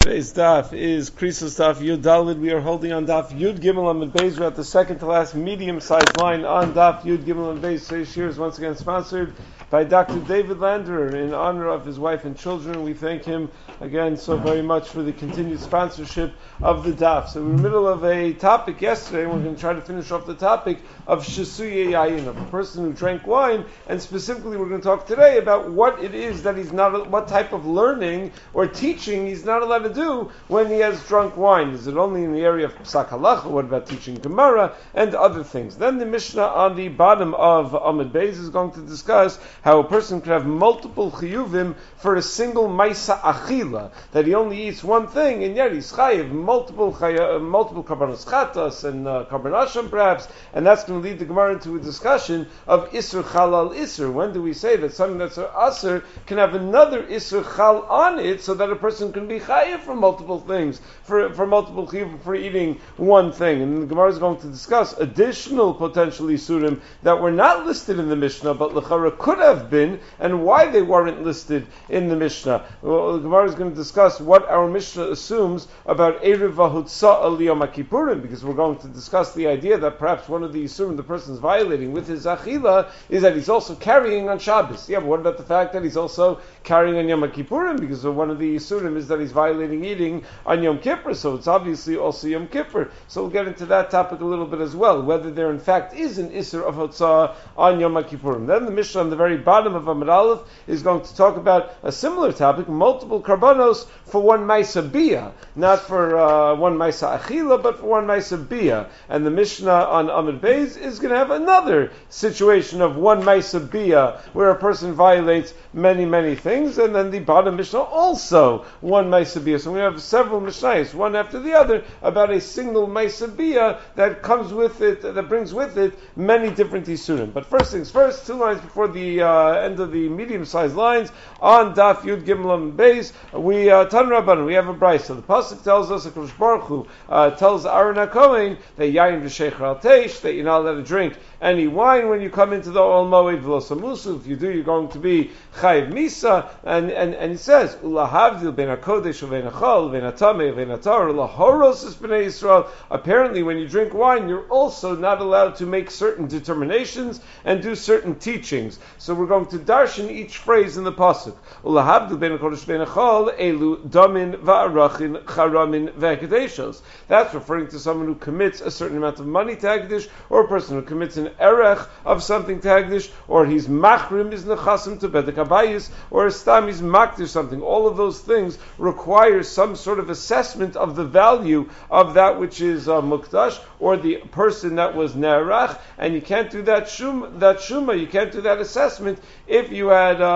Today's daf is Krisos daf Yud Dalid. We are holding on daf Yud Gimel Amud Beis. We're at the second to last medium-sized line on daf Yud Gimel Amud Beis. Today's shir is once again sponsored by Dr. David Landerer in honor of his wife and children. We thank him again so very much for the continued sponsorship of the daf. So we're in the middle of a topic yesterday, and we're going to try to finish off the topic of Shesuye Yayin, of a person who drank wine, and specifically we're going to talk today about what it is that he's not, what type of learning or teaching he's not allowed to do when he has drunk wine. Is it only in the area of Psak Halacha? What about teaching Gemara and other things? Then the Mishnah on the bottom of Amud Beis is going to discuss how a person could have multiple chiyuvim for a single maisa achila, that he only eats one thing, and yet he's chayiv multiple karbanos chatas and karbanasham perhaps, and that's going to lead the Gemara into a discussion of isur chalal isur. When do we say that something that's asur can have another isur chal on it, so that a person can be chayiv for multiple things, for multiple chiyuvim for eating one thing? And the Gemara is going to discuss additional potential isurim that were not listed in the Mishnah, but l'chara could have been, and why they weren't listed in the Mishnah. Well, the Gemara is going to discuss what our Mishnah assumes about Erev V'Hutzah Yom HaKippurim, because we're going to discuss the idea that perhaps one of the isurim the person is violating with his achila is that he's also carrying on Shabbos. Yeah, but what about the fact that he's also carrying on Yom HaKippurim? Because one of the isurim is that he's violating eating on Yom Kippur, so it's obviously also Yom Kippur. So we'll get into that topic a little bit as well, whether there in fact is an isur of Hutzah on Yom HaKippurim. Then the Mishnah on the very bottom of Amud Aleph is going to talk about a similar topic, multiple karbanos for one maisa bia, not for one maisa achila, but for one maisa bia. And the Mishnah on Amud Beis is going to have another situation of one maisa bia, where a person violates many, many things, and then the bottom Mishnah also one maisa bia. So we have several Mishnayos, one after the other, about a single maisa bia that comes with it, that brings with it many different isurim. But first things first, 2 lines before the end of the medium-sized lines, on Daf Yud Gimel Amud Beis, we Tan Rabbanan, we have a brayso. So the pasuk tells us, HaKadosh Baruch Hu tells Aaron HaKohen that yayin v'shecher al teish, that you're not allowed to drink any wine when you come into the Ol Moed v'lo samusu. If you do, you're going to be chayiv misa. And he says, ulahavdil ben hakodesh u'ben hachol u'ben hatameh u'ben hatar lahoros es b'nei Yisrael. Apparently, when you drink wine, you're also not allowed to make certain determinations and do certain teachings. So we're going to darshan each phrase in the pasuk. Ulahavdil ben hakodesh u'ben hachol elu damin va'arachin charamin v'hekadeshos. That's referring to someone who commits a certain amount of money to Hekdesh, or a person who commits an erech of something to Hekdesh, or he's machrim is nechasim to bedek habayis, or a stam is makdir something. All of those things require some sort of assessment of the value of that which is mukdash, or the person that was nerach, and you can't do that shuma, you can't do that assessment if you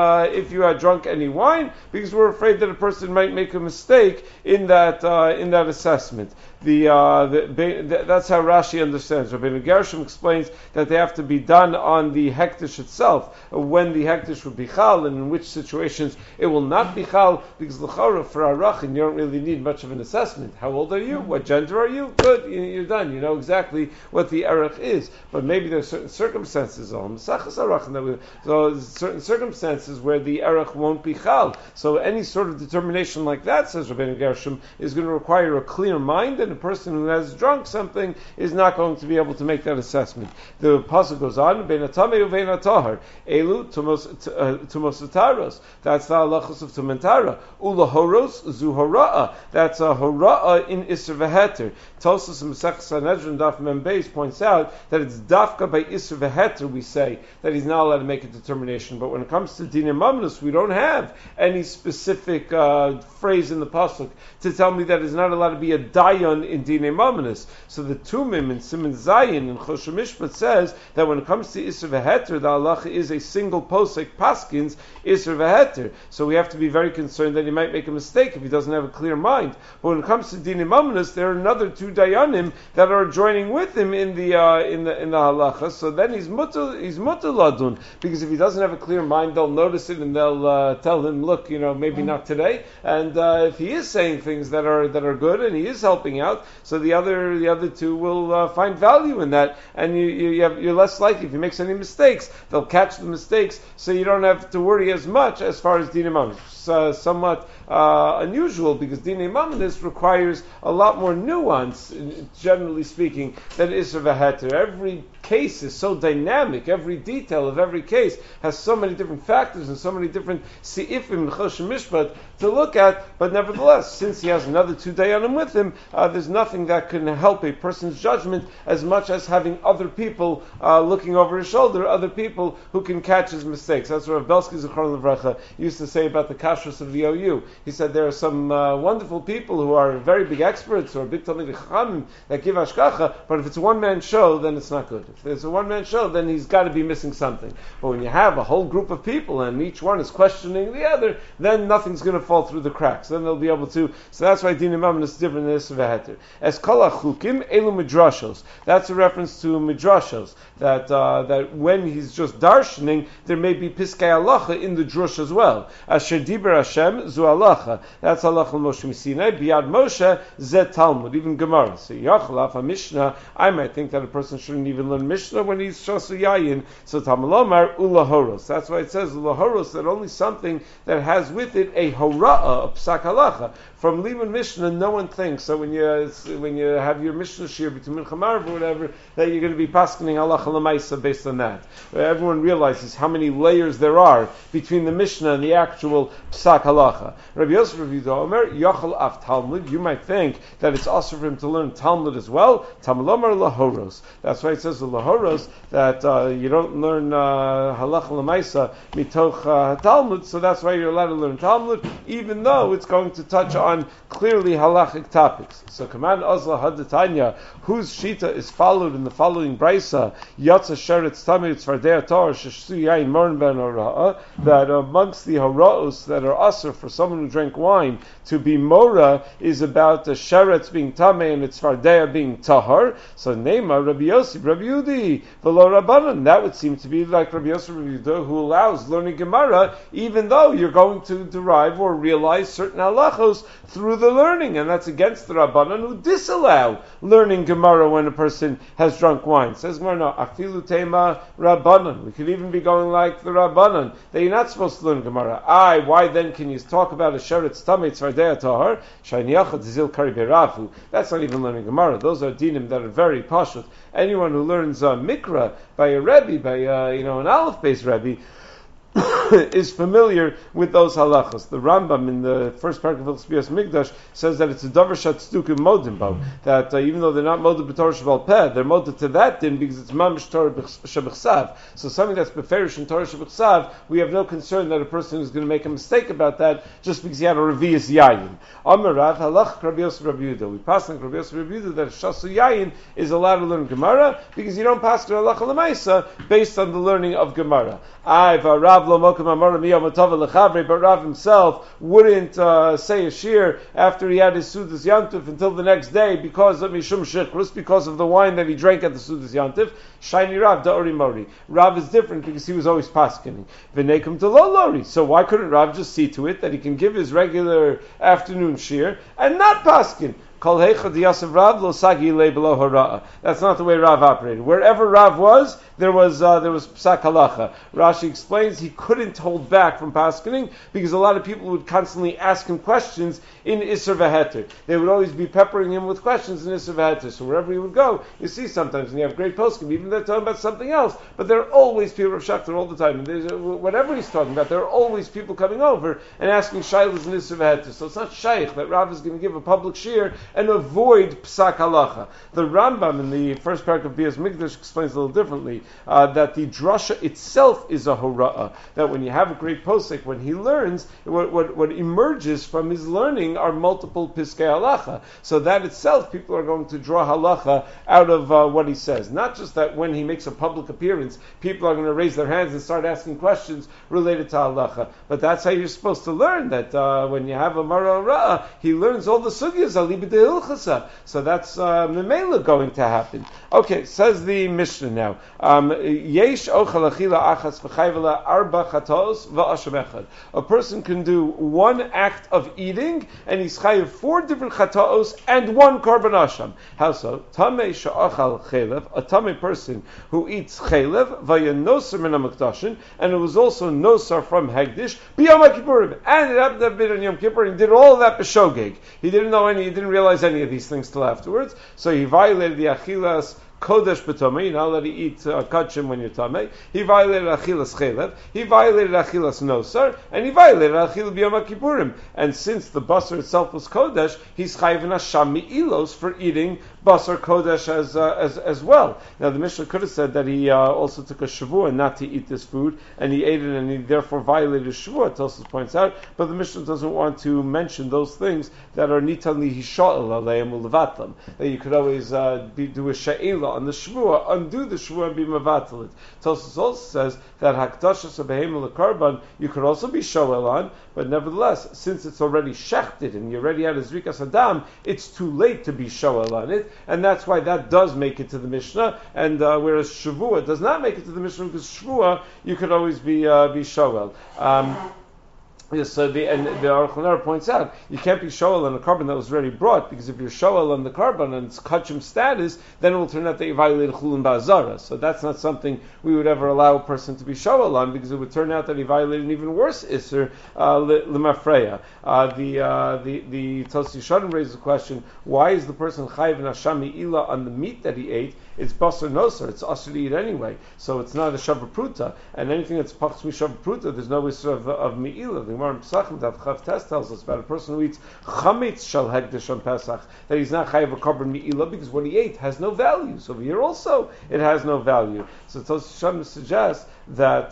had drunk any wine, because we're afraid that a person might make a mistake in that assessment. That's how Rashi understands. Rabbeinu Gershom explains that they have to be done on the hektish itself, when the hektish would be chal, and in which situations it will not be chal, because l'chara for arachin you don't really need much of an assessment. How old are you? What gender are you? Good, you're done. You know exactly what the erech is. But maybe there's certain circumstances, so certain circumstances where the erech won't be chal. So any sort of determination like that, says Rabbeinu Gershom, is going to require a clear mind, and a person who has drunk something is not going to be able to make that assessment. The pasuk goes on, bein hatamei uvein hatahar, elu tumos. That's the halachos of tumentara. Ulahoros zu hora'a. That's a hora'a in isur v'heter. Tosas and Masech Sanhedrin Daf Mem Beis points out that it's dafka by isur v'heter we say that he's not allowed to make a determination. But when it comes to dinei mamnos, we don't have any specific phrase in the pasuk to tell me that it's not allowed to be a dayan in dinei mamnos. So the Tumim in Siman Zayin in Choshen Mishpat says that when it comes to isur v'heter, the halacha is a single posek paskins isur v'heter. So we have to be very concerned that he might make a mistake if he doesn't have a clear mind. But when it comes to dinei mamnos, there are another 2 dayanim that are joining with him in the halacha. So then he's mutter ladun, because if he doesn't have a clear mind, they'll notice it and they'll tell him, look, maybe not today. And if he is saying things that are good and he is helping out, so the other 2 will find value in that, and you're less likely, if he makes any mistakes, they'll catch the mistakes, so you don't have to worry as much as far as dinei mamnos. Somewhat unusual because Dinei Mamnis requires a lot more nuance, generally speaking, than Isser V'Heter. Every case is so dynamic. Every detail of every case has so many different factors and so many different se'ifim, Choshen Mishpat to look at. But nevertheless, since he has another 2 dayanim with him, there's nothing that can help a person's judgment as much as having other people looking over his shoulder, other people who can catch his mistakes. That's what Rav Belsky Zichron Levracha used to say about the kashrus of the OU. He said there are some wonderful people who are very big experts or big Talmidei Chachamim that give hashgacha, but if it's a one-man show, then it's not good. If it's a one-man show, then he's got to be missing something. But when you have a whole group of people and each one is questioning the other, then nothing's going to fall through the cracks. Then they'll be able to. So that's why Dinei Mamnis is different than Isser V'Heter. As kol hachukim elu midrashos. That's a reference to midrashos. That when he's just darshaning, there may be piskei halacha in the drush as well. Asher diber Hashem zu halacha. That's halacha Moshe Misinai. Biyad Moshe zet Talmud. Even Gemara. So yachlaf a Mishnah. I might think that a person shouldn't even learn Mishnah when he's shosu yayin. So Talmud Lomar ulahoros. That's why it says ulahoros, that only something that has with it a hora'ah, a psak halacha. From Liman Mishnah, no one thinks. So when you have your Mishnah shir between Mincha Marav or whatever, that you're going to be paskening halacha l'maisa based on that. Where everyone realizes how many layers there are between the Mishnah and the actual psak halacha. Rabbi Yosef Rabbi Yehuda Omer yachal af Talmud. You might think that it's also for him to learn Talmud as well. Talmud Omer lahoros. That's why it says the lahoros that you don't learn halacha l'maisa mitoch Talmud. So that's why you're allowed to learn Talmud, even though it's going to touch on clearly halachic topics. So command Ozla Hadatanya, whose shita is followed in the following brisa, Yatsa Sheretz Tamid Tzvardei Torah Sheshsu Yain Morin Ben Hora'ah, that amongst the hora'os that are asur for someone who drank wine to be mora is about the sheretz being tamei and its tzvardei being tahar. So Neima Rabbi Yossi Rabbi Yudi V'lo Rabbanan. That would seem to be like Rabbi Yossi Rabbi Yehuda, who allows learning Gemara even though you're going to derive or realize certain halachos through the learning, and that's against the Rabbanan who disallow learning Gemara when a person has drunk wine. Says Gemara, no, afilu tema Rabbanan. We could even be going like the Rabbanan, that you're not supposed to learn Gemara. Why then can you talk about a sheretz tamei tzvardei tahar? Shayniachad zil kari berafu. That's not even learning Gemara. Those are dinim that are very pashut. Anyone who learns Mikra by a Rebbe, by an Aleph-based Rebbe, is familiar with those halachas. The Rambam in the first paragraph of Tzvias Migdash says that it's a davar shatstukim modim bo, that even though they're not modim b'torah sheval peh, they're modim to that din because it's mamish Torah shebechsav. So something that's beferish in Torah shebechsav, we have no concern that a person is going to make a mistake about that just because he had a revius yayin. Amarav halach Rabbi Yosef Rabbi Yehuda. We pass on Rabbi Yosef Rabbi Yehuda that shasu yayin is allowed to learn Gemara because you don't pass to halacha l'maisa based on the learning of Gemara. But Rav himself wouldn't say a shir after he had his Sudas Yantif until the next day because of Mishum Shichrus, because of the wine that he drank at the Sudas Yantif. Shiny Rav, Da'ori Mori. Rav is different because he was always paskening. V'nekum to lo lori. So why couldn't Rav just see to it that he can give his regular afternoon shir and not pasken? That's not the way Rav operated. Wherever Rav was, there was psak halacha. Rashi explains he couldn't hold back from paskening because a lot of people would constantly ask him questions in Isser V'Heter. They would always be peppering him with questions in Isser V'Heter. So wherever he would go, you see sometimes, and you have great poskim, even they're talking about something else, but there are always people of Shachter all the time. And whatever he's talking about, there are always people coming over and asking shaylas in Isser V'Heter. So it's not shaykh that Rav is going to give a public shir and avoid psak halacha. The Rambam in the first paragraph of Bias Mikdash explains a little differently that the drasha itself is a hora'ah. That when you have a great posek, when he learns, what emerges from his learning are multiple piskei halacha. So that itself, people are going to draw halacha out of what he says. Not just that when he makes a public appearance, people are going to raise their hands and start asking questions related to halacha. But that's how you're supposed to learn, that when you have a mara ra'ah, he learns all the sugyas, alibid deilchasa. So that's memela going to happen. Okay, says the Mishnah now. Yesh ochel achila achas v'chayvela arba chatos v'ashem echad. A person can do one act of eating, and he's chayiv 4 different chatos and 1 korban asham. How so? Tamei she'achal chaylev, a tamei person who eats chaylev, v'yanosar min ha'mikdashin, and it was also nosar from Hegdish, b'yom HaKippurim, and it happened to have been on Yom Kippur, and he did all of that b'shogeg. He didn't realize any of these things till afterwards, so he violated the achilas Kodesh b'tomei, you're not allowed to eat kachim when you're tamei. He violated achilas chelev, he violated achilas nosar, and he violated achilas b'yom kippurim. And since the basar itself was kodesh, he's chayiv nasham mi'ilos for eating basar kodesh as well. Now the Mishnah could have said that he also took a shavua not to eat this food, and he ate it, and he therefore violated his shavua. Tosfos points out, but the Mishnah doesn't want to mention those things that are nitan lihisha'el aleim ulevatlam. That you could always do a she'ela on the shvua, undo the shvua and be mavatal it. Tosfos also says that hakdashas of behemah lekarban you could also be shoel on, but nevertheless, since it's already shechted and you already had a zrikas adam, it's too late to be shoel on it, and that's why that does make it to the Mishnah, and whereas shavua does not make it to the Mishnah, because shvua you could always be shoel. Yes, so the Aruch LaNer points out you can't be shoel on a carbon that was already brought, because if you're shoel on the carbon and it's kachim status, then it will turn out that you violated chulin ba'azara. So that's not something we would ever allow a person to be shoel on, because it would turn out that he violated an even worse iser lemafreya. The Tosfos Yeshanim raises the question: why is the person chayiv nashami ila on the meat that he ate? It's basar nosar. It's asur to eat anyway, so it's not a shavapruta. And anything that's pachs mishavapruta, there's no issue of mi'ila. The Gemara in Pesachim Daf Chav Tes tells us about a person who eats chametz shel hegdish on Pesach, that he's not chayiv a korban mi'ila because what he ate has no value. So over here also it has no value. So Tosfos Yeshanim suggests that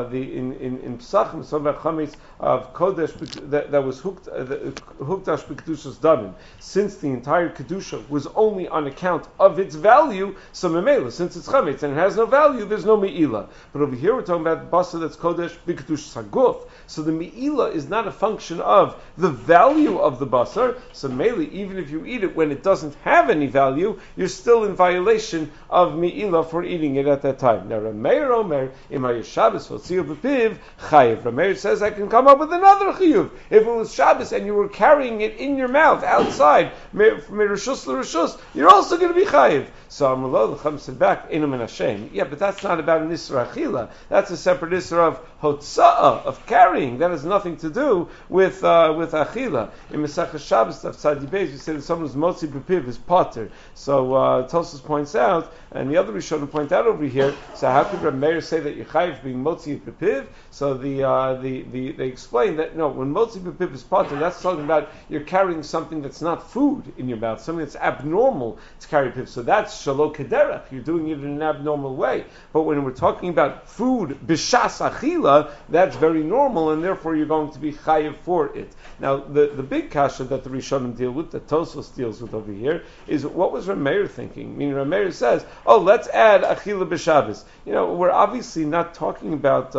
in Pesachim some about chametz of kodesh that was hukdash b'kedushas damim. Since the entire kedusha was only on account of its value, so memela, since it's chametz and it has no value, there's no meila. But over here we're talking about basa that's kodesh b'kedushas haguf. So the meila is not a function of the value of the basar. So meili, even if you eat it when it doesn't have any value, you're still in violation of meila for eating it at that time. Now Rameir Omer imay Shabbos v'tziu b'piv chayiv. Rameir says I can come up with another chiyuv. If it was Shabbos and you were carrying it in your mouth outside merishus l'rishus, you're also going to be chayiv. So Amalol L'cham said back Inu min Hashem. Yeah, but that's not about an isra achila. That's a separate isra of hotza'ah, of carrying. That has nothing to do with achila. In Mesachas Shabbos Daf Tzadi Beis, we say that someone who's motzi b'piv is potter. So Tosfos points out, and the other Rishonim point out over here. So how could Rav Meir say that you're chayiv being motzi b'piv? So they explain that no, when motzi b'piv is potter, that's talking about you're carrying something that's not food in your mouth, something that's abnormal to carry piv. So that's shalo kederach. You're doing it in an abnormal way. But when we're talking about food b'shas achila, that's very normal, and therefore you're going to be chayiv for it. Now, the big kasha that the Rishonim deal with, that Tosfos deals with over here, is what was Rav Meir thinking? Meaning Rav Meir says, oh, let's add achila b'Shabbos. We're obviously not talking about,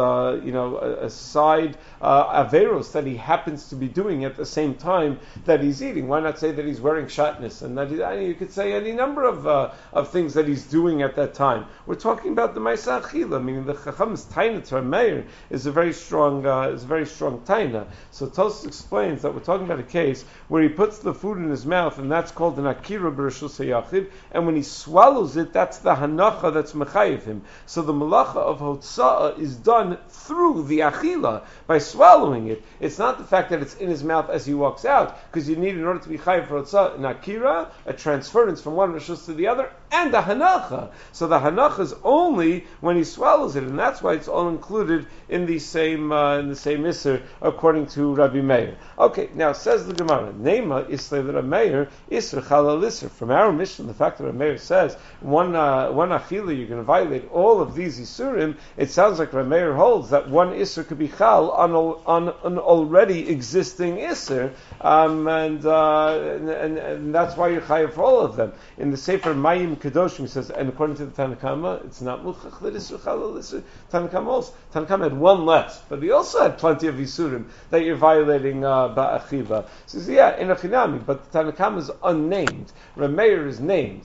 a side averos that he happens to be doing at the same time that he's eating. Why not say that he's wearing shatnez? And that you could say any number of things that he's doing at that time. We're talking about the ma'aseh achila, meaning the chacham's taina to Rav Meir is a very strong taina. So Tosfos explains that we're talking about a case where he puts the food in his mouth, and that's called an akira b'reshus hayachid, and when he swallows it, that's the hanacha that's mechayiv him. So the malacha of hotza'ah is done through the achila, by swallowing it. It's not the fact that it's in his mouth as he walks out, because you need, in order to be chayiv for hotza'ah, an akira, a transference from one reshus to the other, and a hanacha. So the hanacha is only when he swallows it, and that's why it's all included in the same isser, according to Rabbi Meir. Okay, now says the Gemara, Neima Islay Rabbi Meir Isser Chalal Isser. From our mission, the fact that Rabbi Meir says one achila you're going to violate all of these isurim, it sounds like Rabbi Meir holds that one isser could be chal on an already existing isser, and that's why you're chayav for all of them. In the Sefer Mayim Kedoshim, he says, and according to the Tanakama, it's not muchach that isser chalal isser. Tanakama had one less, but he also had plenty of isurim isurim that you're violating ba'achiva. So yeah, in a chinami, but the Tanakama is unnamed. Rameir is named.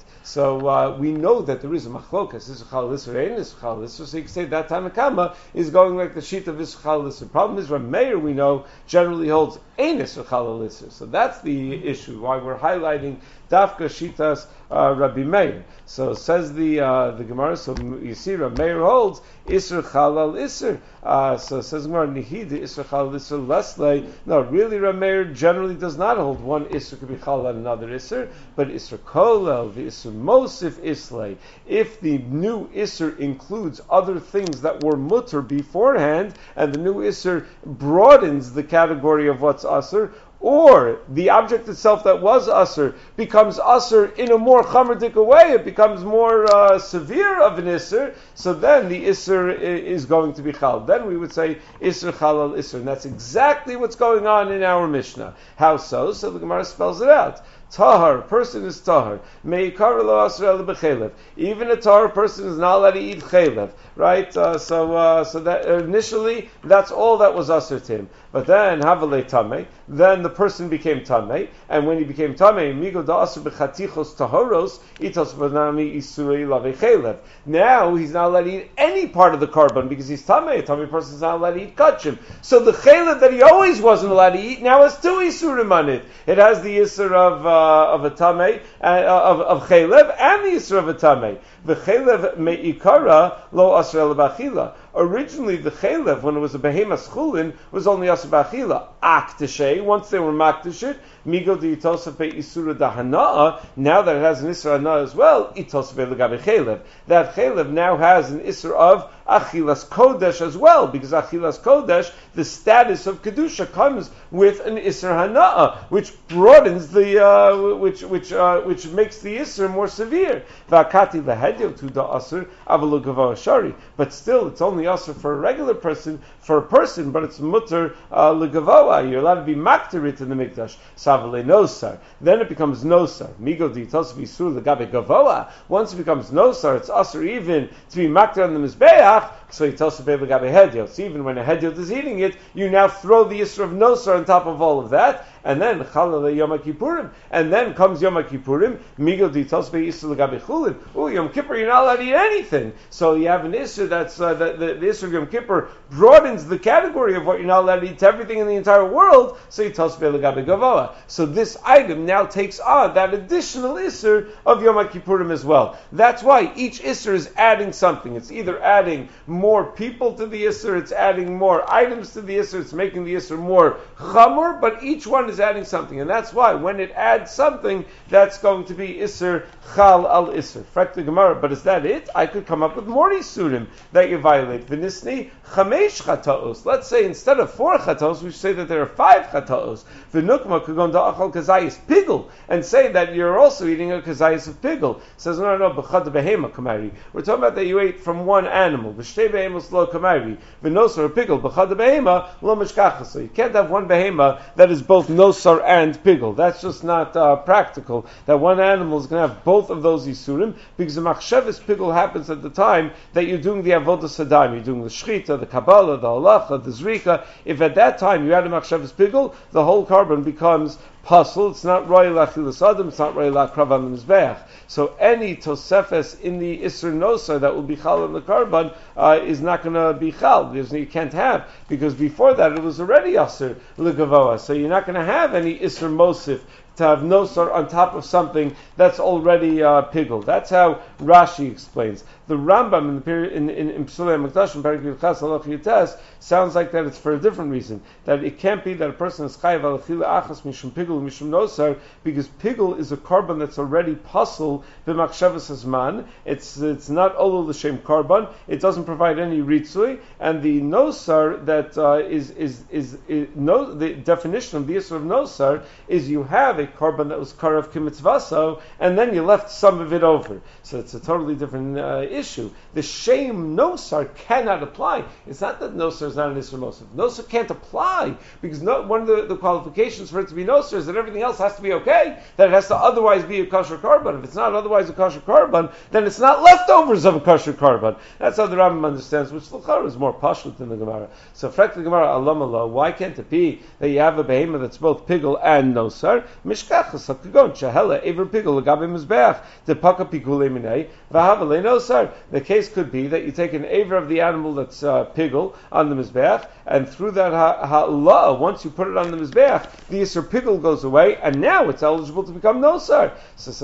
So we know that there is a machlokas, Isuchal Lisser, Ein Isuchal Lisser, so you can say that Tanakama is going like the sheet of Isuchal Lisser. Problem is, Rameir, we know, generally holds Ein Isuchal Lisser. So that's the issue, why we're highlighting Dafka Shitas Rabbi Meir. So says the Gemara, so you see Rameir holds Isser Chalal Isser. So says Gemara, Nihid Isser Chalal Isser Lesley. No, really Rameir generally does not hold one Isser could be Chalal and another Isser, but Isser Kolel, the Isser Mosif Islay. If the new Isser includes other things that were mutter beforehand, and the new Isser broadens the category of what's Asr, or the object itself that was Asr becomes Asr in a more chamerdik way, it becomes more severe of an Isser, so then the Isser is going to be Chal. Then we would say Isser Chalal Isser. And that's exactly what's going on in our Mishnah. How so? So the Gemara spells it out. Tahar, a person is tahar. Meikar lo asr b'chelev. Even a tahar person is not allowed to eat chelev, right? So that initially that's all that was asr to him. But then havalei tamei. Then the person became tamei, and when he became tamei, migo da asr b'chatichos taharos itos v'nami isurei lavei chelev. Now he's not allowed to eat any part of the carbon because he's tamei. A tamei person is not allowed to eat kachim. So the chelev that he always wasn't allowed to eat now has two isurim on it. It has the isur of a tamei, of chelev, and the isur of a tamei. The chelev meikara lo asr b'achila. Originally, the chelev, when it was a behemoth chulin, was only asr b'achila. Aktishay, once they were maktish it, migo di itosaf be isura dahana'a. Now that it has an isur hana as well, itosaf be legabe chelev. That chelev now has an isur of achilas kodesh as well, because achilas kodesh, the status of kedusha comes with an isur hana'a, which broadens the which makes the isur more severe. V'akati lahedil to the asur avalu gavo shari, but still it's only asur for a regular person, but it's mutter legavoa. You're allowed to be makterit in the mikdash. Savale nosar. Then it becomes nosar. Migo di tos visur legabe gavoa. Once it becomes nosar, it's asur even to be makter on the mizbeach. So he tells the legabe hediot. So even when a hediot is eating it, you now throw the isra of nosar on top of all of that. And then Chalal Yom Kippurim, and then comes Yom Kippurim. Migo di tos be isra legabe chulin. Oh, Yom Kippur, you're not allowed to eat anything. So you have an isra that's the isra of Yom Kippur broadens the category of what you're not allowed to eat to everything in the entire world. So he tells legabe gavoa. So this item now takes on that additional isra of Yom Kippurim as well. That's why each isra is adding something. It's either adding more people to the isra, it's adding more items to the isra, it's making the isra more chamor, but each one is adding something, and that's why when it adds something, that's going to be Isser Chal al Isser. Frak the Gemara, but is that it? I could come up with more Isurim that you violate. V'nisni Chamesh Chataos. Let's say instead of 4 Chataos, we should say that there are 5 Chataos. V'nukma Kugon Da'achal Kazayis Pigel, and say that you're also eating a Kazayis of Pigel. Says, no, B'chad Behema Kamari. We're talking about that you ate from one animal. V'shtei Behemos Lo Kamari. V'nosar Pigel. B'chad Behema Lo Mishkacha. So you can't have one Behema that is both nosar and pigel. That's just not practical. That one animal is going to have both of those isurim, because the machshavas pigel happens at the time that you're doing the avodah sadam, you're doing the shchita, the kabbalah, the halacha, the zrika. If at that time you add a machshavas pigel, the whole carbon becomes puzzle. It's not royal achilas adam. It's not royal akrav on the mizbeach. So any tosefes in the isur nosar that will be chal on the carbon is not going to be chal. You can't have, because before that it was already asur legavoa. So you're not going to have any isur mosif to have nosar on top of something that's already piggled. That's how Rashi explains. The Rambam in the period in Psulei Hamikdash in Perek Yudches Halach Yutes sounds like that it's for a different reason. That it can't be that a person is chayav al achila achas mishum pigul mishum nosar, because pigul is a carbon that's already puzzle b'machshavas hazman. It's not olu l'shem carbon. It doesn't provide any ritzui, and the nosar that the definition of the isur of nosar is you have a carbon that was karav kimitzvaso, and then you left some of it over. So it's a totally different issue. The shame nosar cannot apply. It's not that nosar is not an isser mosif. Nosar can't apply because one of the qualifications for it to be nosar is that everything else has to be okay. That it has to otherwise be a kosher korban. If it's not otherwise a kosher korban, then it's not leftovers of a kosher korban. That's how the Rambam understands, which l'chara is more pashut than the Gemara. So, frek the Gemara alam Allah. Why can't it be that you have a behemoth that's both pigul and nosar? Mishkachas hakagon shahela ever pigul legabe mizbeach the paka pigule minei v'havale nosar. The case could be that you take an aver of the animal that's pigul on the mizbeach, and through that ha'lah, once you put it on the mizbeach, the yisur pigul goes away, and now it's eligible to become nosar. So,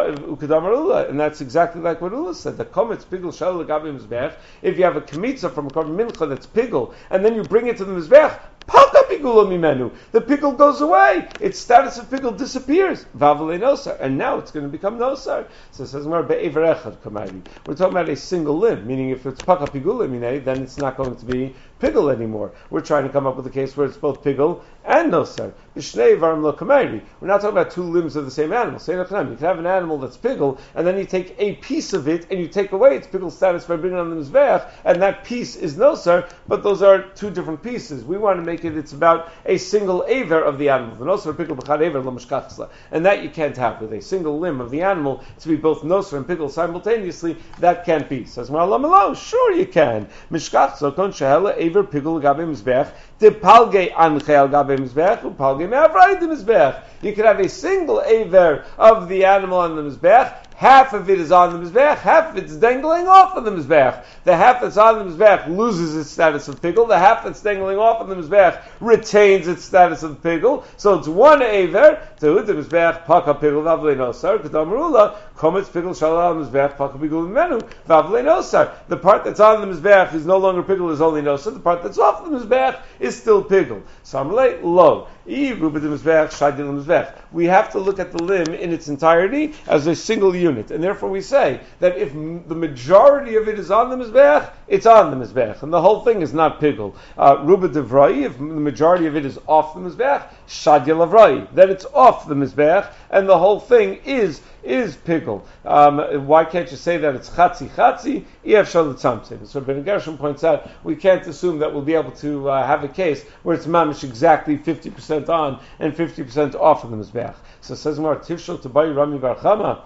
and that's exactly like what Ula said. The kometz pigul shahela legabe mizbeach. If you have a kmitza from a korban mincha that's pigul, and then you bring it to the mizbeach, paka pigulo mimenu. The pigul goes away. Its status of pigul disappears. Vavale nosar, and now it's going to become nosar. So it says we're talking about a single limb, meaning if it's paka pigulo mine, then it's not going to be pigul anymore. We're trying to come up with a case where it's both pigul and nosar. We're not talking about two limbs of the same animal. You can have an animal that's pigul, and then you take a piece of it and you take away its pigul status by bringing it on the mizbeach, and that piece is nosar, but those are two different pieces. We want to make it's about a single aver of the animal. The nosar pigul b'chad aver lo mishkachsla, and that you can't have with a single limb of the animal to be both nosar and pigul simultaneously. That can't be. Says Ma'alamalo, sure you can. Mishkachsla kon shehela aver pigul gabe mizbeach de palge anchel gabe mizbeach u palge me'avray de mizbeach. You could have a single aver of the animal on the mizbeach. Half of it is on the mizbeach, half of it is dangling off of the mizbeach. The half that's on the mizbeach loses its status of pigul. The half that's dangling off of the mizbeach retains its status of pigul. So it's one aver. To the mizbeach paka pigul vavle nosar. K'damarula kometz pigul shalal mizbeach paka pigul menu vavle nosar. The part that's on the mizbeach is no longer pigul, is only nosar. The part that's off the mizbeach is still pigul. Samrei lo. We have to look at the limb in its entirety as a single unit, and therefore we say that if the majority of it is on the mizbeach, it's on the mizbeach, and the whole thing is not pigul. Ruba devrai, if the majority of it is off the mizbeach, shadya lavrai, then it's off the mizbeach, and the whole thing is pigul. Why can't you say that it's chatzi? So Ben Gershom points out we can't assume that we'll be able to have a case where it's mamish exactly 50% on and 50% off of the mizbeach. So it says more tivshel to bayi rami bar chama.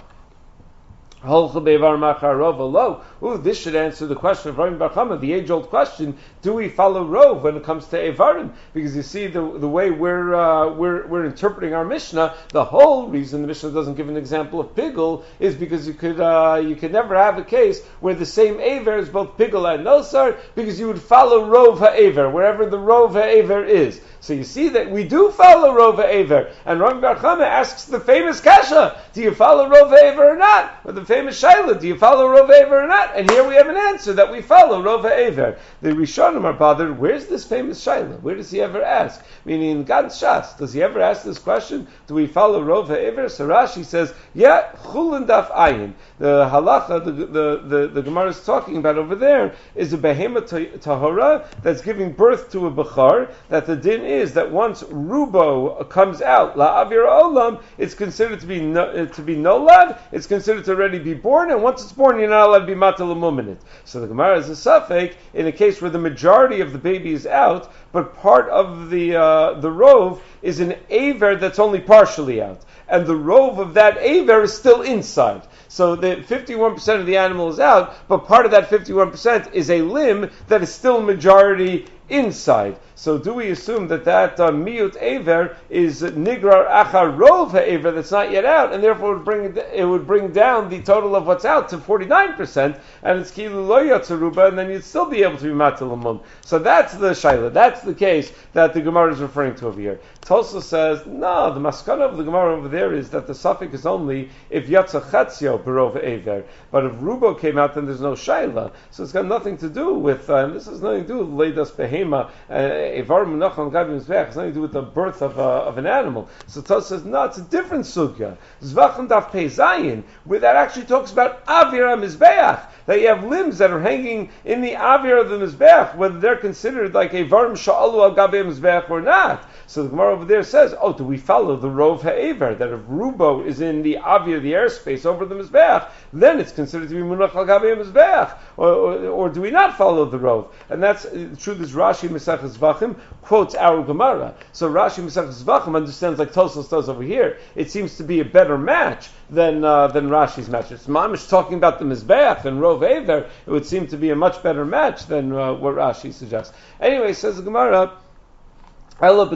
This should answer the question of Rami Bar Chama, the age-old question: do we follow Rov when it comes to Evarim? Because you see the way we're interpreting our Mishnah. The whole reason the Mishnah doesn't give an example of pigul is because you could never have a case where the same Aver is both pigul and nosar, because you would follow Rov ha'Aver wherever the Rov ha'Aver is. So you see that we do follow Rov ha'Aver, and Rami Bar Chama asks the famous kasha: do you follow Rov ha'Aver or not? Or the famous shaila: do you follow Rov ha'Aver or not? And here we have an answer that we follow Rov ha'Aver. The Rishonim are bothered. Where's this famous shaila? Where does he ever ask? Meaning in Gad Shas, does he ever ask this question? Do we follow Rov ha'Aver? So Rashi says, yeah, chulin daf ayin. The halacha, the Gemara is talking about over there, is a behemah tahora that's giving birth to a bechar. That the din is that once rubo comes out, la'avir olam, it's considered to be nolad. It's considered to already be born, and once it's born, you're not allowed to be matal in it. So the Gemara is a suffix in a case where the majority of the baby is out, but part of the rov is an aver that's only partially out, and the rov of that aver is still inside. So the 51% of the animal is out, but part of that 51% is a limb that is still majority inside. So do we assume that miut aver is nigrar achar rov ha'aver that's not yet out, and therefore it would bring down the total of what's out to 49%, and it's kilu lo yatzaruba, and then you'd still be able to be matal. So that's the shaila. That's the case that the Gemara is referring to over here. Tosfos says, no, the maskana of the Gemara over there is that the suffix is only if yatza chatzio berov aver, but if rubo came out, then there's no shaila. So it's got nothing to do with, and this has nothing to do with leidas behema. evar munach al gabi mizbeach has nothing to do with the birth of an animal. So Tosfos says, no, it's a different sugya. Zvachim daf pei zayin, where that actually talks about avir mizbeach, that you have limbs that are hanging in the avir of the mizbeach, whether they're considered like a varim sha'alu al gabi mizbeach or not. So the Gemara over there says, oh, do we follow the rov ha'ever, that if rubo is in the avir, the airspace over the mizbeach, then it's considered to be munach al gabi mizbeach, or do we not follow the rov? And that's true. This Rashi Mesechus Zvachim quotes our Gemara. So Rashi Mesechus Zvachim understands like Tosfos does over here. It seems to be a better match than Rashi's match. It's Mamish talking about the mizbeach and rov ha'ever. It would seem to be a much better match than what Rashi suggests. Anyway, says the Gemara. The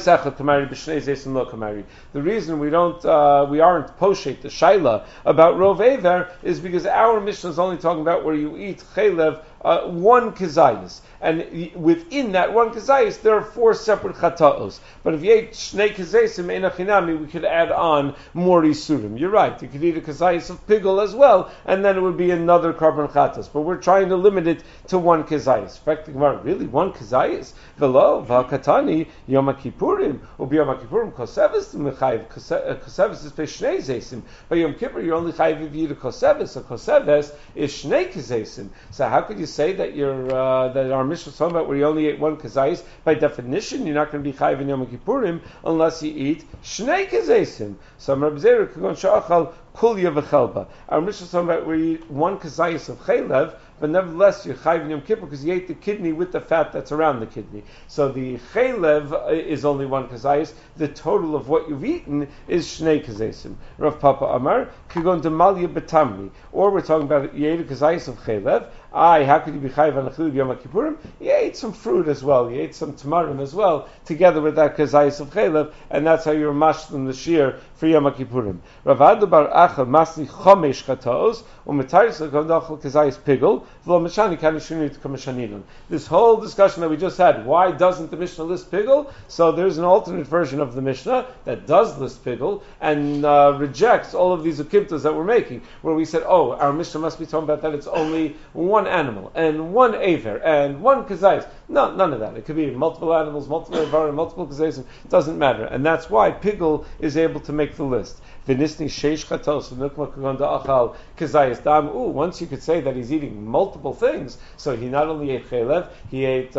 reason we aren't poshet the shaila about rov ha'ever is because our Mishnah is only talking about where you eat chaylev one kazayis, and within that one kazayis there are 4 separate chataos. But if you ate shnei kazayis ein achinami, we could add on more isurim. You're right. You could eat a kazayis of pigul as well, and then it would be another carbon chatas. But we're trying to limit it to one kazayis. In fact, really one kazayis? Velo v'akatani Yom Kippurim ubi Yom Kippurim koseves mechayiv. Koseves is peshnei zaysim. By Yom Kippur you're only chayiv if you eat a koseves. So koseves is shnei kazaysim. So how could you say that that our Mishnah is talking about where you only ate one kazayis? By definition, you're not going to be chayiv in Yom Kippurim unless you eat shnei kazaysim. So Rabbi Zera kagon shachal kulya v'chelba. Our Mishnah is talking about where you eat one kazayis of chaylev, but nevertheless you're chayiv in Yom Kippur because you ate the kidney with the fat that's around the kidney. So the chaylev is only one kazayis. The total of what you've eaten is shnei kazaysim. Rav Papa Amar kagon demalya betamri. Or we're talking about you ate a kazayis of chaylev. How could you be chayiv on a chilul Yom Kippurim? You ate some fruit as well. You ate some tamarim as well, together with that kazayis of chaylev, and that's how you're mashlim the shir for Yom Kippurim. Rav Ada bar Acha masni chomesh chataos umetaris l'kodachol kazayis pigul v'lo meshani kan yishuni t'kameshaninon. This whole discussion that we just had, why doesn't the Mishnah list pigul? So there's an alternate version of the Mishnah that does list pigul and rejects all of these akimtas that we're making, where we said, oh, our Mishnah must be talking about that it's only one animal and one aver and one kazayis. No, none of that. It could be multiple animals, multiple avar, multiple kazayis. It doesn't matter, and that's why pigul is able to make the list. V'nisni sheish chatos v'nukma kagon da'achal kazayis dam. Once you could say that he's eating multiple things, so he not only ate chaylev, he ate.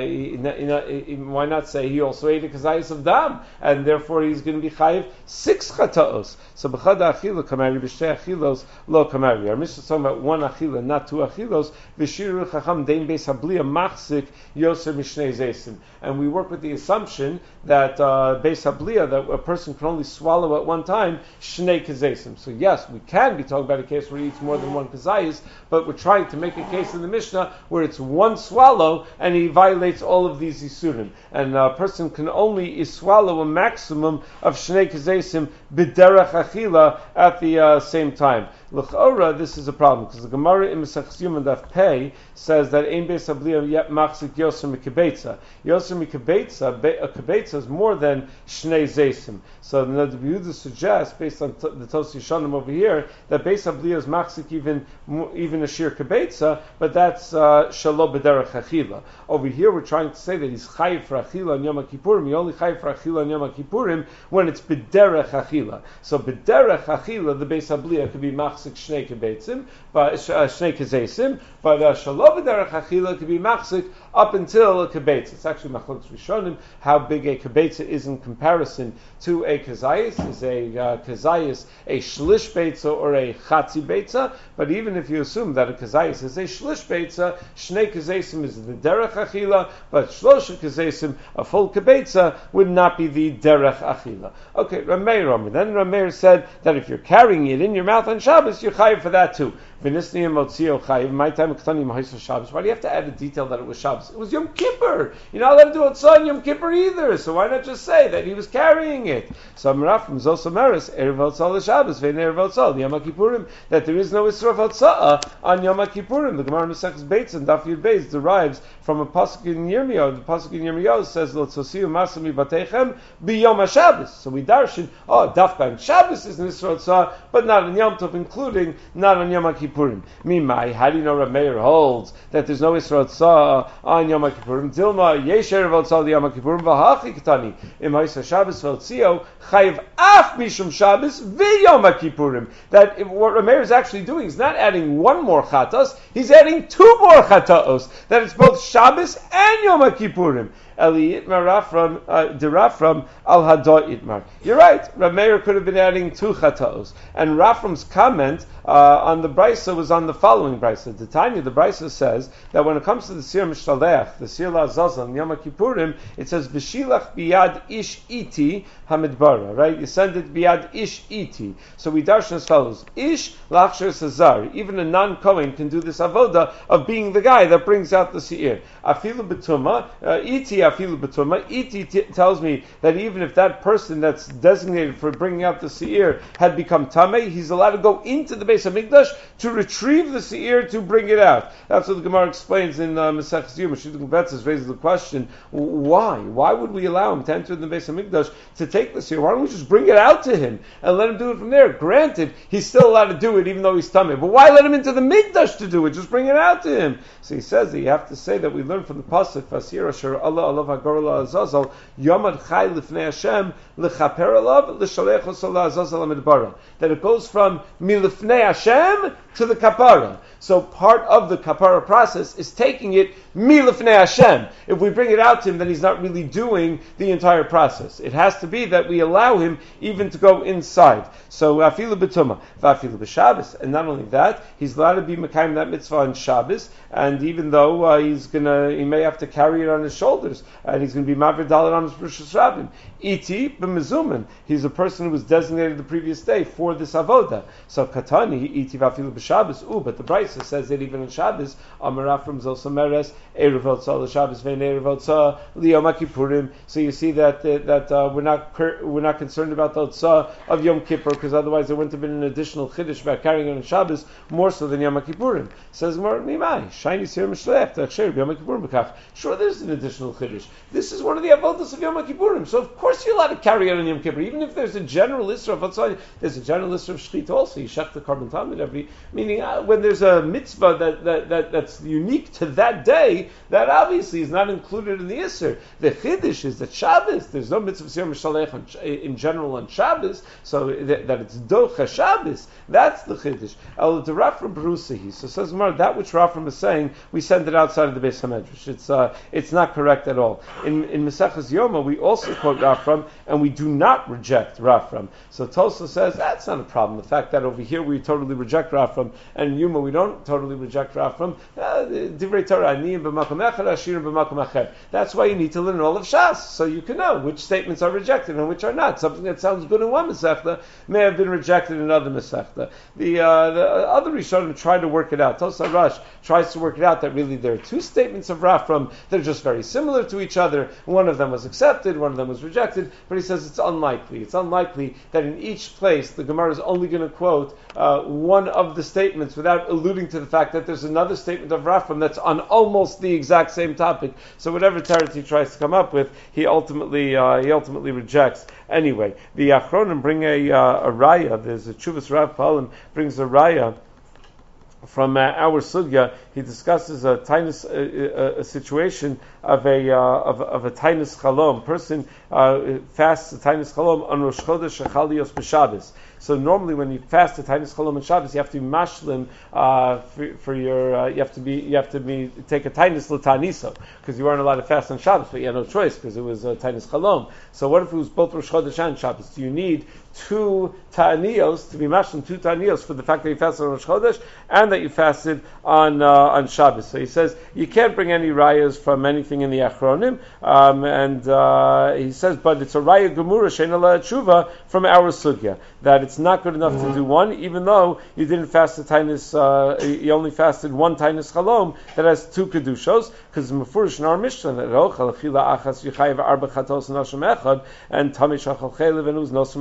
Why not say he also ate a kazayis of dam, and therefore he's going to be chayiv 6 chatos. So b'chad achila kamari b'shtei achilos lo kamari. Our Mishnah is talking about one achila, not 2 achilos. V'shiru chacham dein beis habliya machzik yoser mishnei zaysim. And we work with the assumption that beis habliya, that a person can only swallow at one time shnei kazaysim. So yes, we can be talking about a case where he eats more than one kazayis, but we're trying to make a case in the Mishnah where it's one swallow and he violates all of these isurim. And a person can only swallow a maximum of shnei kazaysim b'derech achila at the same time. L'chora, this is a problem because the Gemara in Mesechus Yoma Daf Pei says that ein beis habliya yet machzik yoser mikabetza. Yoser mikabetza, a kabetza is more than shnei zaysim. So the Yehuda suggests, based on the Tos Yishanim over here, that beis habliya is machzik even a shir kabetza, but that's shalo b'derech achila. Over here, we're trying to say that he's chayiv for achila on Yom Kippurim. He only chayiv for achila on Yom Kippurim when it's b'derech achila. So b'derech achila, the beis habliya could be machzik shnei kazaysim, but shalom b'derech achila could be machzik up until a kabetza. It's actually machlokes rishonim how big a kabetza is in comparison to a kazayis. Is a kazayis a shlish beitza or a chatzi beitza? But even if you assume that a kazayis is a shlish beitza, shnei kazaysim is the derech achila, but shlosha kazaysim, a full kabetza, would not be the derech achila. Okay, Rameir Omer. Then Rameir said that if you're carrying it in your mouth on Shabbos, you're chayiv for that too. V'nisni motzio chayiv. My time k'tani ma'aseh Shabbos. Why do you have to add a detail that it was Shabbos? It was Yom Kippur. You're not allowed to do it on Yom Kippur either. So why not just say that he was carrying it? So Amrafim Zos Omeres erev Hotzah Shabbos ve'en erev Hotzah Yom Kippurim, that there is no Isra of Hotzah on Yom Kippurim. The Gemara Mesechus Beitz and Daf Yud Beis derives from a pasuk in Yirmiyahu. The pasuk in Yirmiyahu says L'tzosiu masam mibatechem b'Yom HaShabbos. So we darshan, Dafka on Shabbos is an Isra Hotzah, but not on Yom Tov, including not on Yom Kippurim. Kippurim. Mimai, how do you know Rav Meir holds that there's no Isra Tzah on Yom Kippurim? Dilma, Yesh Erev Tzah Yom Kippurim, V'hachi Ketani. Im Ha'isa Shabbos V'Tzio, Chayiv Af Mishum Shabbos V'Yom Kippurim. That what Rav Meir is actually doing is not adding one more Chatos, he's adding two more Chatos. That it's both Shabbos and Yom Kippurim. Eli Itmar from Rafram Al Hado Itmar. You're right. Rav Meir could have been adding two chataos, and Rafram's comment on the brisa was on the following brisa. The Tanya, the brisa says that when it comes to the Sir Mishdalech, the Sir La'Azazel, and Yom Kippurim, it says V'shilach biyad ish iti hamidbara. Right? You send it biyad ish iti. So we darshan as follows: Ish lachsher sazar. Even a non-Kohen can do this avoda of being the guy that brings out the seir. Afilu betuma iti. Iti tells me that even if that person that's designated for bringing out the seir had become tamei, he's allowed to go into the Beis Hamikdash to retrieve the seir to bring it out. That's what the Gemara explains in Maseches Yom. Shittim Betzes raises the question: why? Why would we allow him to enter the Beis Hamikdash to take the seir? Why don't we just bring it out to him and let him do it from there? Granted, he's still allowed to do it even though he's tamei, but why let him into the Mikdash to do it? Just bring it out to him. So he says that you have to say that we learn from the pasuk Vasir Asher Allah Alav HaGorla Azazel Yomad Chai Lifnei Hashem L'chaper Alav L'shalech Osala Azazel Amidbara, that it goes from Milifnei Hashem to the kapara. So part of the kapara process is taking it milifnei Hashem. If we bring it out to him, then he's not really doing the entire process. It has to be that we allow him even to go inside. So afilu b'tuma, v'afilu b'Shabbos, and not only that, he's allowed to be mekayim that mitzvah on Shabbos. And even though he may have to carry it on his shoulders, and he's going to be mavir dalet on his Rosh Hashanah. Iti b'mezuman, he's a person who was designated the previous day for this avoda. So katani iti v'afilu b'Shabbos. But the Brisa says that even on Shabbos, Amar from Zolsameres, Erev Otzah Shabbos vein Erev Otzah Liyom Kippurim. So you see that we're not concerned about the Otzah of Yom Kippur, because otherwise there wouldn't have been an additional chiddush about carrying it on Shabbos more so than Yom Kippurim. Says Mar Nimai Shiny Sir Mishlef Takshir Yom Kippurim B'Kach. Sure, there's an additional chiddush. This is one of the avodas of Yom Kippurim, so of course you're allowed to carry it on Yom Kippur, even if there's a general Isra of Otzah. There's a general Isra of Shchita also. You shech the carbon tamid every, meaning when there's a mitzvah that's unique to that day, that obviously is not included in the Isser. The Chiddush is that Shabbos, there's no mitzvah Siyam Shalech in general on Shabbos, so that it's Docha Shabbos. That's the Chiddush. The Rafram Berusahi. So says Mar, that which Rafram is saying, we send it outside of the Beis HaMedrash. It's not correct at all. In Maseches Yoma, we also quote Rafram, and we do not reject Rafram. So Tosa says, that's not a problem. The fact that over here we totally reject Rafram, and in Yuma we don't totally reject Rafram. Divrei Torah, aniyim b'makom echad, ashirim b'makom acher. That's why you need to learn all of Shas, so you can know which statements are rejected and which are not. Something that sounds good in one Masechta may have been rejected in another Masechta. The other Rishonim try to work it out. Tosa Rash tries to work it out that really there are two statements of Rafram that are just very similar to each other. One of them was accepted, one of them was rejected, but he says it's unlikely. It's unlikely that in each place the Gemara is only going to quote one of the statements without alluding to the fact that there's another statement of Rafram that's on almost the exact same topic. So whatever teretz he tries to come up with, he ultimately rejects. Anyway, the Achronim bring a raya. There's a Chuvas Rav Palim brings a raya from our sugya. He discusses a situation of a tainus chalom. Person fasts a tainus chalom on Rosh Chodesh Shechalios b'Shabbos. So normally, when you fast a tainus chalom on Shabbos, you have to be mashlim for your. You have to take a tainus l'taniso, because you weren't allowed to fast on Shabbos, but you had no choice because it was a tainus chalom. So what if it was both Rosh Chodesh and Shabbos? Do you need two ta'aniyos to be mashlim, two ta'aniyos for the fact that you fasted on Rosh Chodesh and that you fasted on Shabbos? So he says you can't bring any rayas from anything in the Achronim, and he says, but it's a raya gemura she'ein la tshuva from our sugya, that it's not good enough to do one, even though you didn't fast a tainus, you only fasted one tainus chalom that has two kedushos, because mefurish in our Mishnah that rochal achila achas yichayev arba chatos nashim echad, and tamish achal chelev and uz nosim and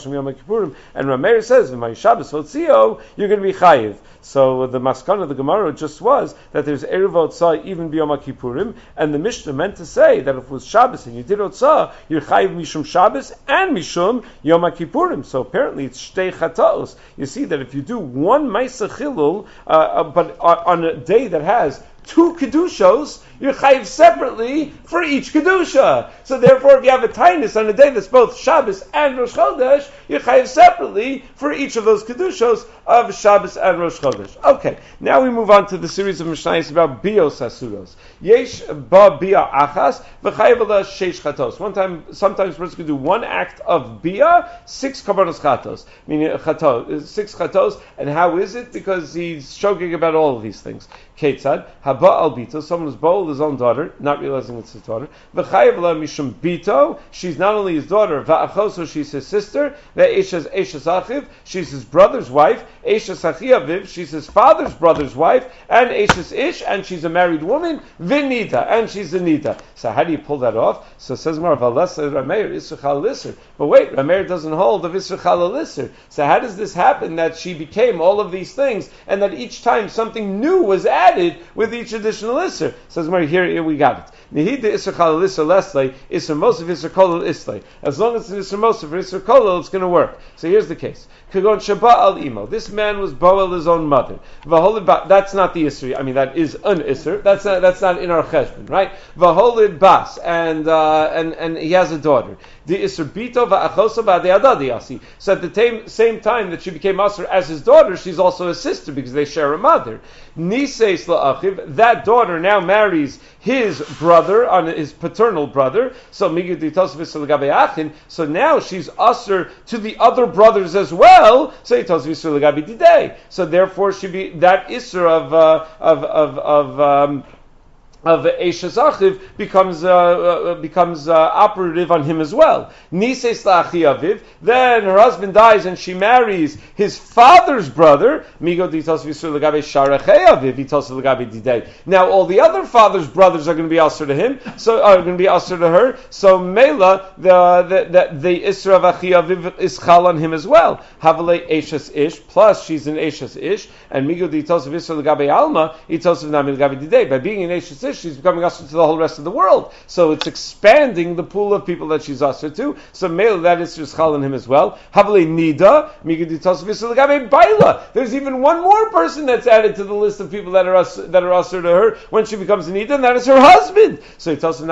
Shem Yom Kippurim. And Rameir says, "V'may Shabbos Hotzio," you're going to be chayiv. So the maskana of the Gemara just was that there's erev otzah even b'Yom Kippurim, and the Mishnah meant to say that if it was Shabbos and you did otzah, you're chayiv mishum Shabbos and mishum Yom Kippurim. So apparently it's shtei chataos. You see that if you do one ma'aseh chilul, but on a day that has two kedushos, you're chayiv separately for each kedusha. So therefore, if you have a tainus on a day that's both Shabbos and Rosh Chodesh, you're chayiv separately for each of those kedushos of Shabbos and Rosh Chodesh. Okay, now we move on to the series of Mishnayos about bios asuros. Yesh ba bia achas v'chayiv ala sheish chatos. Sometimes a person can do one act of bia, 6 karbanos chatos, meaning chatos, 6 chatos. And how is it? Because he's shoking about all of these things. Ketzad haba al bito, someone who's bold his own daughter, not realizing it's his daughter. V'chayiv la mishum bito, she's not only his daughter, va'achoso, she's his sister. Ve'eshes achiv, she's his brother's wife. Eshes achiaviv, she's his father's brother's wife. And eshes ish, and she's a married woman. V'nida, and she's a nida. So how do you pull that off? So it says more v'alesa Rameir israchal lisser. But wait, Rameir doesn't hold of israchal lisser. So how does this happen that she became all of these things, and that each time something new was added with each additional lisser? Says more here we got it. Nihid isser chalal isser leslay isser mosif isser kolal islay. As long as it's isser mosif or isser kolal, it's going to work. So here's the case. Kagon shaba al imo. This man was boel his own mother. V'holid, that's not the isser. I mean, that is an isser. That's not in our cheshbon, right? V'holid bas, and he has a daughter. The isser bito va'achosa ba'de'adadi asi. So at the same time that she became asr as his daughter, she's also his sister because they share a mother. Niseis la'achiv. That daughter now marries his brother, on his paternal brother. So so now she's usher to the other brothers as well. So so therefore she be that isser of Eshes Achiv becomes operative on him as well. Nises la'achiaviv. Then her husband dies and she marries his father's brother. Migo ditos v'isur legabe sharacheaviv ditos legabe didei. Now all the other father's brothers are going to be usher to him, so are going to be usher to her. So Mela, the isur of achiaviv is chal on him as well. Havale Eshes ish. Plus she's an Eshes ish, and Migo ditos v'isur legabe alma ditos v'nami legabe didei. By being an Eshes ish, she's becoming usher to the whole rest of the world. So it's expanding the pool of people that she's usher to. So male, that is just chal on him as well. Havle nida, baila. There's even one more person that's added to the list of people that are usher to her when she becomes a nida, and that is her husband. So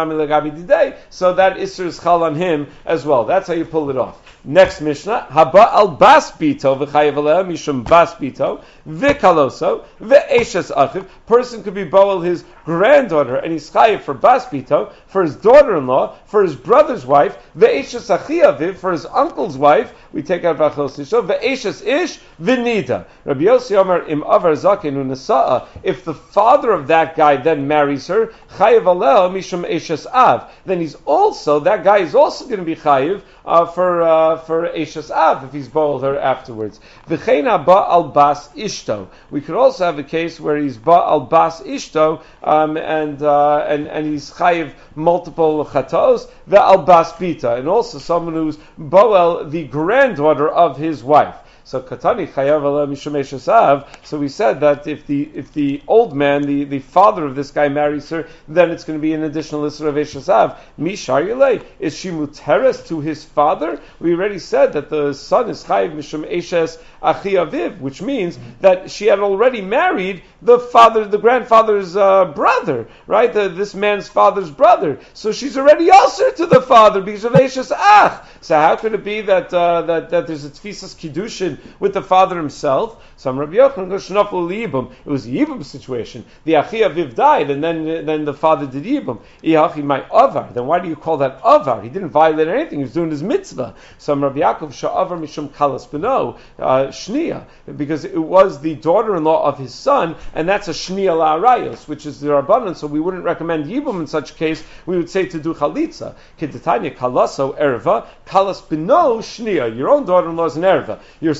so that isser is chal on him as well. That's how you pull it off. Next Mishnah, haba al bas bito v'chayev aleh mishum bas bito v'kaloso v'eshes achiv. Person could be boel his granddaughter and he's chayev for bas bito, for his daughter-in-law, for his brother's wife, v'eshes achiaviv, for his uncle's wife. We take out v'achos isho v'eshes ish v'nida. Rabbi Yossi Omer im avar zaken u'nesa'a. If the father of that guy then marries her, chayev aleh mishum eshes av. Then that guy is also going to be chayev for Eshes Av if he's boiled her afterwards. V'cheina ba al bas ishto. We could also have a case where he's ba al bas ishto and he's chayiv multiple chatos ve'al bas bita, and also someone who's boel the granddaughter of his wife. So Katani Chayav Ala Mishum Eshes Av. So we said that if the old man, the father of this guy marries her, then it's going to be an additional isser of Eshes Av. Mishar Yelei, is she muteres to his father? We already said that the son is Chayav Mishum Eshes Achi Aviv, which means that she had already married the grandfather's brother, right? This man's father's brother. So she's already usher to the father because of Eshes Ach. So how could it be that there's a tfisas kiddushin with the father himself? So Rabbi Yochanan goes shnaflu liyibum. It was a yibum situation. The Achi Aviv died, and then the father did yibum. Iachi my avar. Then why do you call that avar? He didn't violate anything. He was doing his mitzvah. So Rabbi Yaakov sha'avar mishum kalas beno shnia, because it was the daughter-in-law of his son, and that's a shnia la'arayos, which is the rabbanon. So we wouldn't recommend yibum in such a case. We would say to do chalitza. Kidatanya kalaso erva. Kalas beno shnia. Your own daughter-in-law is an erva. Your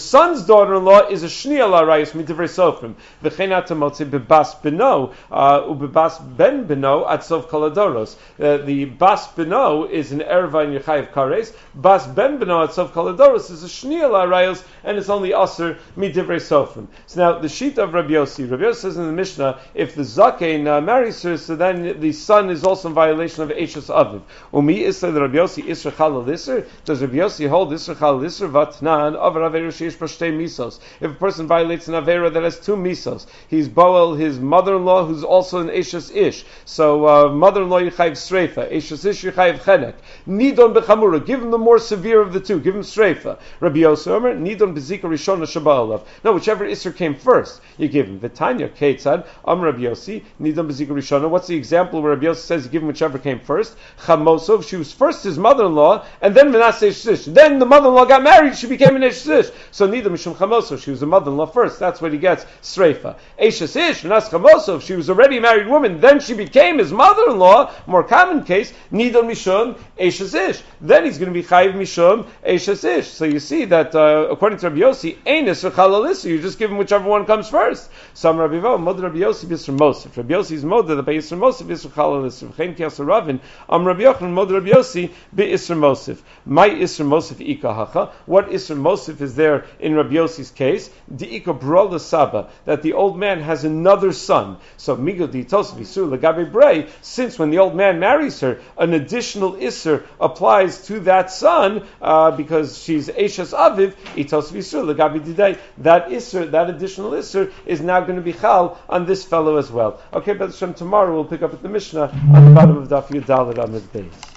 son's daughter-in-law is a shniya l'arayos midivrei sofrim. V'chein atamotzi bebas beno ubebas ben beno at sof koladoros. The bas beno is an erva in Yechayev kares. Bas ben beno at sof koladoros is a shniya l'arayos, and it's only aser midivrei sofrim. So now the sheet of Rabbi Yossi says in the Mishnah, if the zakein marries her, so then the son is also in violation of Eishes Aviv. Umi isra the Rabbi Yossi isra chalal isra. Does Rabbi Yossi hold isra chalal isra? Vatnan avar avera sheish bar shtei misos. If a person violates an avera that has two misos, he's boel his mother-in-law who's also an Eishes Ish. So mother-in-law yichayev sreifa, Eishes Ish yichayev chenek. Nidon bechamura. Give him the more severe of the two. Give him sreifa. Rabbi Yossi Omer nidon bezika rishona shabalav. No, whichever isra came first, you give him. V'tanya ketzad Rabbi Yossi, Nidam Bezika Rishona. What's the example where Rabbi Yossi says you give him whichever came first? Chamosov, she was first his mother-in-law, and then Menaseh Shish. Then the mother-in-law got married, she became an Shish. So Nidam Mishum Chamosov, she was a mother-in-law first. That's what he gets, Sreifa. Eshes Ish, Menas Chamosov, she was already a married woman, then she became his mother-in-law, more common case, Nidam Mishum Eshes Ish. Then he's going to be Chayiv Mishum Eshes Ish. So you see that, according to Rabbi Yossi, Einis or Chalalis, you just give him whichever one comes first. Some Rabbi Vo, Mod Rabbi Yossi Bisr Mosif. Rabbi Yossi is Moda, that by Yisr Mosif Yisr Chalal Yisr. V'chein Kiyasar Ravin, Rabbi Yochanan Mod Rabbi Yossi be Yisr Mosif. My Yisr Mosif Ika Hacha. What Yisr Mosif is there in Rabbi Yossi's case? Di Ika Brola Saba, that the old man has another son. So Migo Di Tosif Yisur Lagabe Brei, since when the old man marries her, an additional Yisr applies to that son, because she's Eishes Aviv, Itosif Yisur Lagabe Didei. That Yisr, that additional Yisr, is now going to be Chal on this fellow as well. Okay, but tomorrow we'll pick up at the Mishnah on the bottom of Daf Yud Daled Amud Beis.